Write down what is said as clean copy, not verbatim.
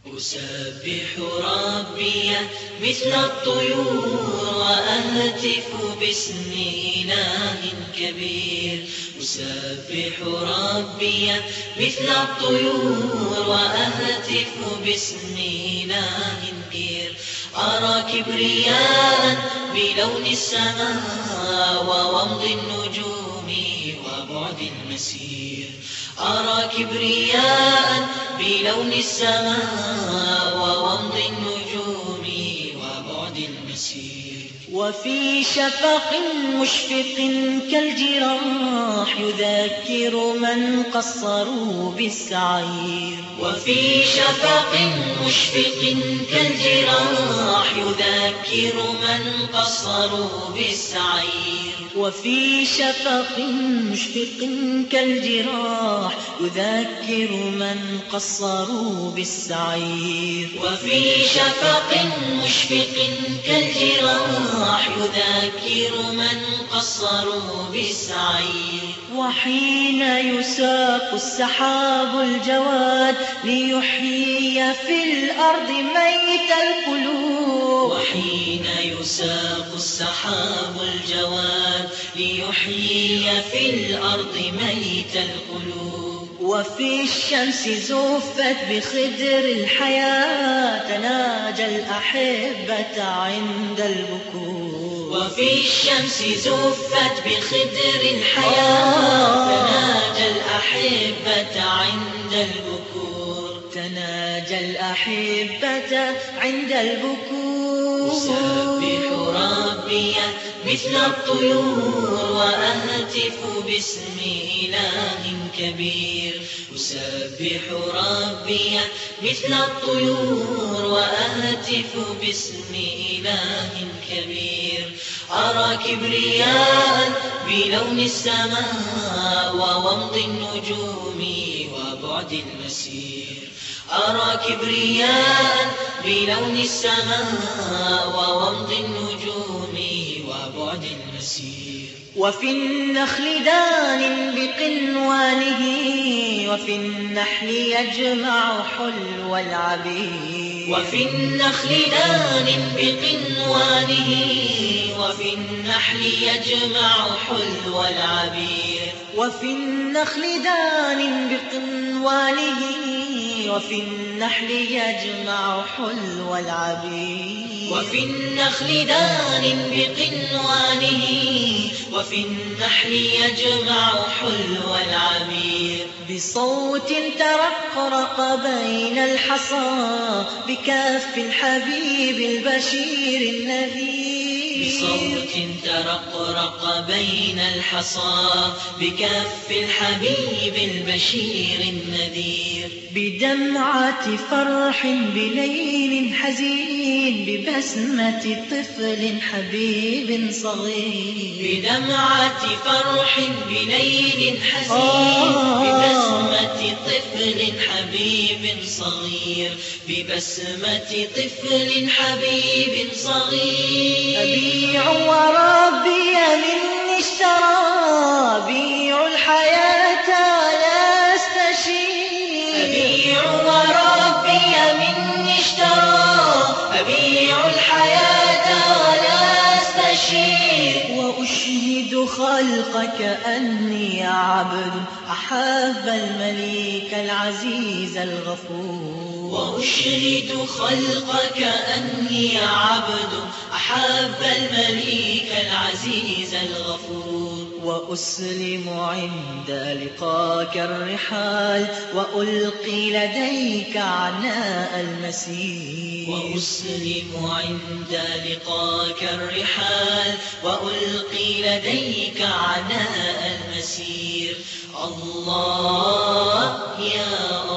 أسبح ربي مثل الطيور وأهتف باسم إله كبير. أسبح ربي مثل الطيور وأهتف باسم إله كبير. أرى كبرياء بلون السماء وومض النجوم وبعد المسير. أرى كبرياء بلون السماء وومض النجوم وبعد المسير. وفي شفق مشفق كالجراح يذكر من قصروا بالسعير. وفي شفق مشفق كالجراح يذكر من قصروا بالسعير. وفي شفق مشفق كالجراح يذكر من قصروا بالسعير. وفي شفق مشفق كالجراح يذكر من قصروا بالسعير. وحين يساق السحاب الجواد ليحيي في الأرض ميت القلوب. وحين يساق السحاب الجواد ليحيي في الأرض ميت القلوب. وفي الشمس زفت بخدر الحياة تناجى الأحبة عند البكور. وفي الشمس زفت بخدر الحياة تناجى الأحبة عند البكور. تناجى الأحبة عند البكور. أسبح ربي مثل الطيور وأهتف باسم إله كبير. أسبح ربي مثل الطيور وأهتف باسم إله كبير. أرى كبرياء بلون السماء وومض النجوم وبعد المسير. أرى كبرياء بلون السماء وومض النجوم وبعد المسير. وفي النخل دان بقنوانه وفي النحل يجمع حلو العبير. وفي النخل دان بقنوانه وفي النحل يجمع حلو العبير. وفي النخل دان بقنوانه وفي النحل يجمع حلو العبير. وفي النخل دان بقنوانه وفي النحل يجمع حلو العبير. بصوت ترقرق بين الحصى بكف الحبيب البشير النذير. بصوت ترقرق بين الحصى بكف الحبيب البشير النذير. بدمعة فرح بليل حزين ببسمة طفل حبيب صغير. بدمعة فرح بليل حزين ببسمة طفل حبيب صغير. ببسمة طفل حبيب صغير. أبيع وربي مني اشترى بيع الحياة لا استشير. أبيع وربي مني اشترى أبيع الحياة لا استشير. وأشهد خلقك أني عبد أحب المليك العزيز الغفور. وأشهد خلقك أني عبد أحب المليك العزيز الغفور. وأسلم عند لقاك الرحال وألقي لديك عناء المسير. وأسلم عند لقاك الرحال وألقي لديك عناء المسير. الله يا